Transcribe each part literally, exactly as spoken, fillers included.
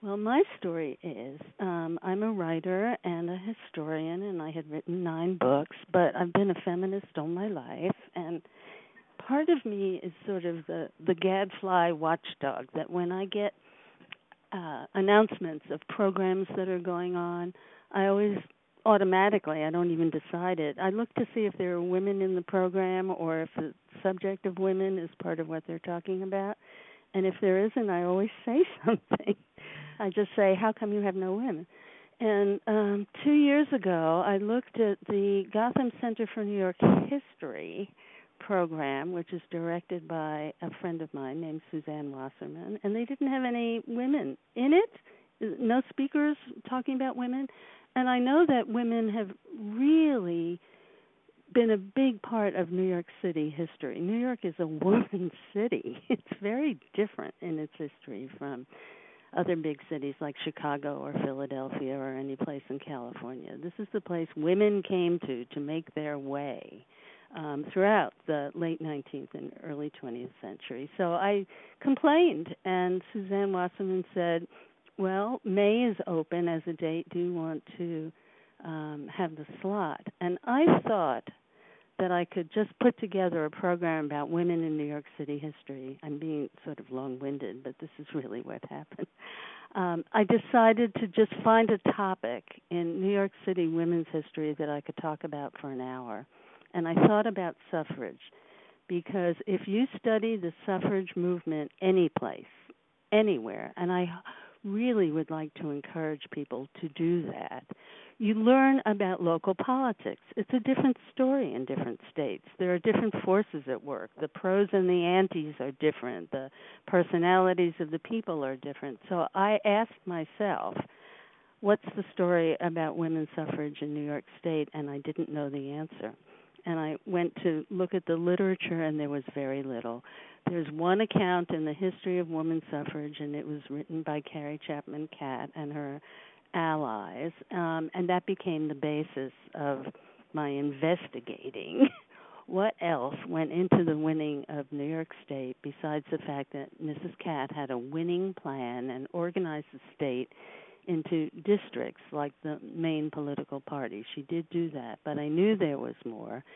Well, my story is um, I'm a writer and a historian, and I had written nine books, but I've been a feminist all my life, and part of me is sort of the, the gadfly watchdog that when I get uh, announcements of programs that are going on, I always automatically, I don't even decide it, I look to see if there are women in the program or if the subject of women is part of what they're talking about. And if there isn't, I always say something. I just say, how come you have no women? And um, two years ago, I looked at the Gotham Center for New York History program, which is directed by a friend of mine named Suzanne Wasserman, and they didn't have any women in it, no speakers talking about women. And I know that women have really been a big part of New York City history. New York is a woman's city. It's very different in its history from other big cities like Chicago or Philadelphia or any place in California. This is the place women came to to make their way um, throughout the late nineteenth and early twentieth century. So I complained, and Suzanne Wasserman said, well, May is open as a date. Do you want to um, have the slot? And I thought that I could just put together a program about women in New York City history. I'm being sort of long-winded, but this is really what happened. Um, I decided to just find a topic in New York City women's history that I could talk about for an hour. And I thought about suffrage, because if you study the suffrage movement any place, anywhere, and I really would like to encourage people to do that, you learn about local politics. It's a different story in different states. There are different forces at work. The pros and the antis are different. The personalities of the people are different. So I asked myself, what's the story about women's suffrage in New York State? And I didn't know the answer. And I went to look at the literature, and there was very little. There's one account in the history of women's suffrage, and it was written by Carrie Chapman Catt and her allies, um, and that became the basis of my investigating what else went into the winning of New York State besides the fact that Missus Catt had a winning plan and organized the state into districts like the main political party. She did do that, but I knew there was more,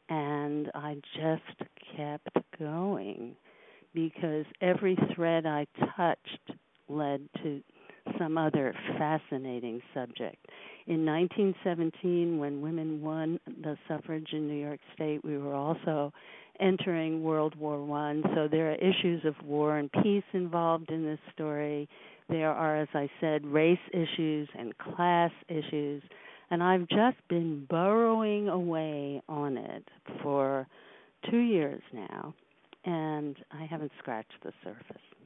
and I just kept going because every thread I touched led to some other fascinating subject. In nineteen seventeen, when women won the suffrage in New York State, we were also entering World War One. So there are issues of war and peace involved in this story. There are, as I said, race issues and class issues. And I've just been burrowing away on it for two years now, and I haven't scratched the surface.